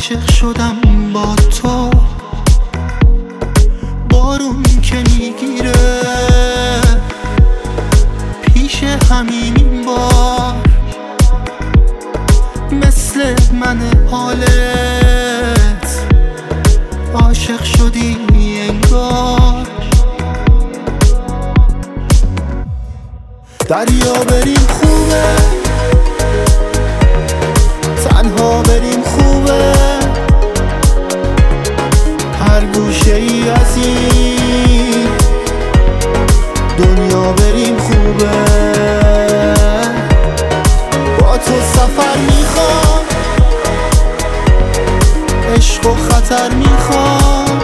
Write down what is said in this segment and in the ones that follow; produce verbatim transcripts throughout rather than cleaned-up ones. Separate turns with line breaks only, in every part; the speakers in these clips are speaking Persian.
عاشق شدم با تو، بارون که میگیره پیش همین این بار، مثل من حالت عاشق شدی انگار. دریا بریم خوبه، تنها بریم خوبه، هر گوشه ای از این دنیا بریم خوبه. با تو سفر میخوام، عشق و خطر میخوام،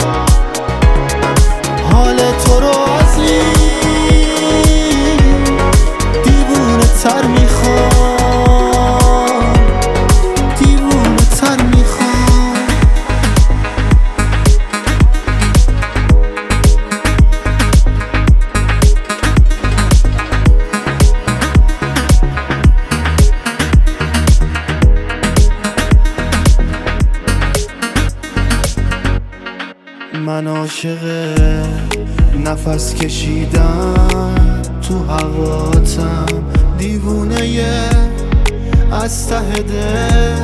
حال تو رو از این دیوونه تر میخوام، دیوونه تر میخوام. من عاشق نفس کشیدن تو هواتم، دیوونه از ته دل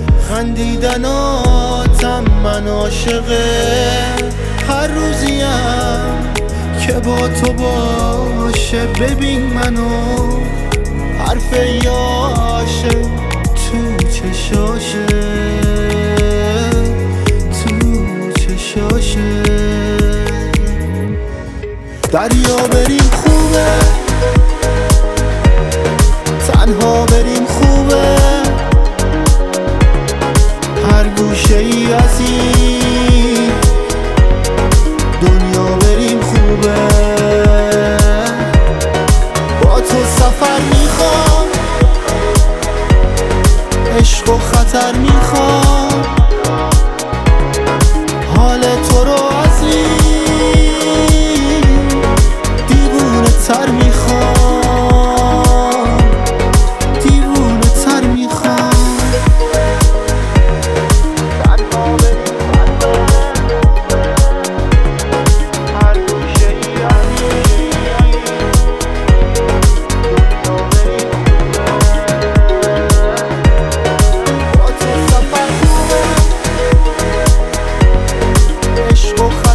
خندیدناتم. من عاشق هر روزیم که با تو باشه، ببین منو حرف یاشه تو چشاشه، دریا بریم خوبه، تنها بریم خوبه، هر گوشه ای از این دنیا بریم خوبه. با تو سفر میخوام، عشق و خطر میخوام، حال تو رو از این تر میخوام، دیوونه تر میخوام. تنها بریم هر گوشه ای از این دنیا بریم خوبه. با تو سفر خوبه، عشق و